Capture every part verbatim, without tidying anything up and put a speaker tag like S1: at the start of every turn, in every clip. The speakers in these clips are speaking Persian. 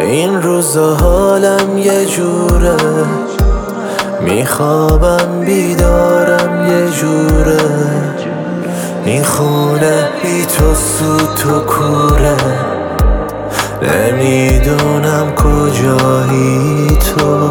S1: این روزا حالم یه جوره، میخوابم بیدارم یه جوره، این خونه بی تو سوت و کوره، نمیدونم کجایی تو.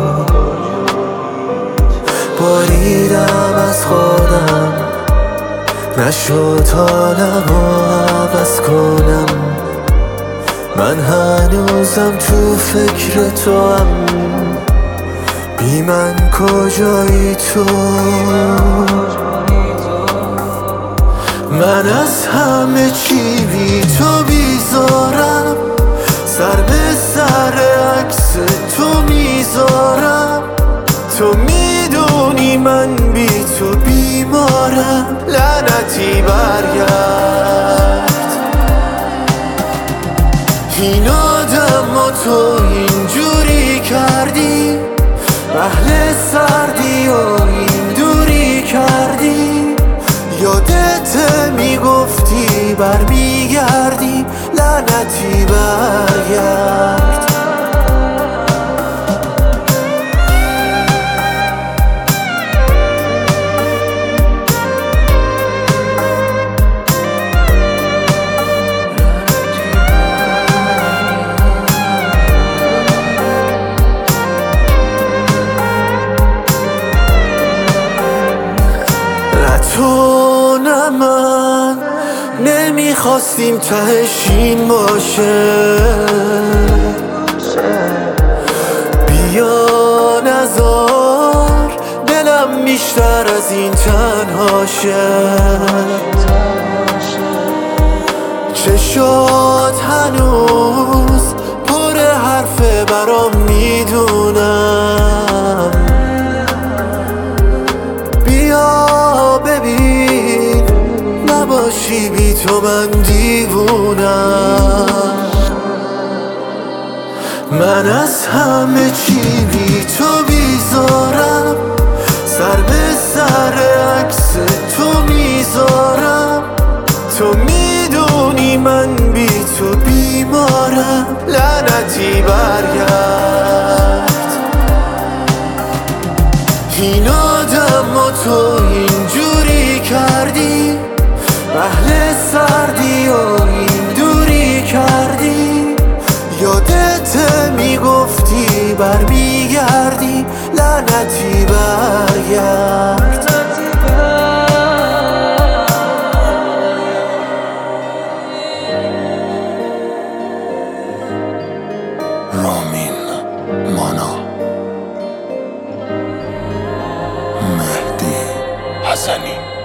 S1: بریدم از خودم، نشد حالمو عوض کنم، من هنوزم تو فکر تو هم، بی من کجایی تو. من از همه چی بی تو بیزارم، سر به سر عکس تو میذارم، تو میدونی من بی تو بیمارم، لعنتی برگرد. این آدم و تو اینجوری کردی، اهل سردی و این دوری کردی، یادت میگفتی برمیگردی، لعنتی برگرد. تو نه من نمیخواستیم تهش این باشه، بیا نذار دلم بیشتر از این تنهاشه. چشات هنوز پر حرفه برام میدونم، بیا ببین نباشی بی تو من دیوونم. من از همه چی بی تو بیزارم، سر به سر عکس تو میذارم، تو میدونی من بی تو بیمارم، لعنتی برگرد. این آدم و تو اینجوری کردی، اهل سردی و این دوری کردی، یادت میگفتی برمیگردی، لعنتی برگرد.
S2: رامین مانا، مهدی حسنی.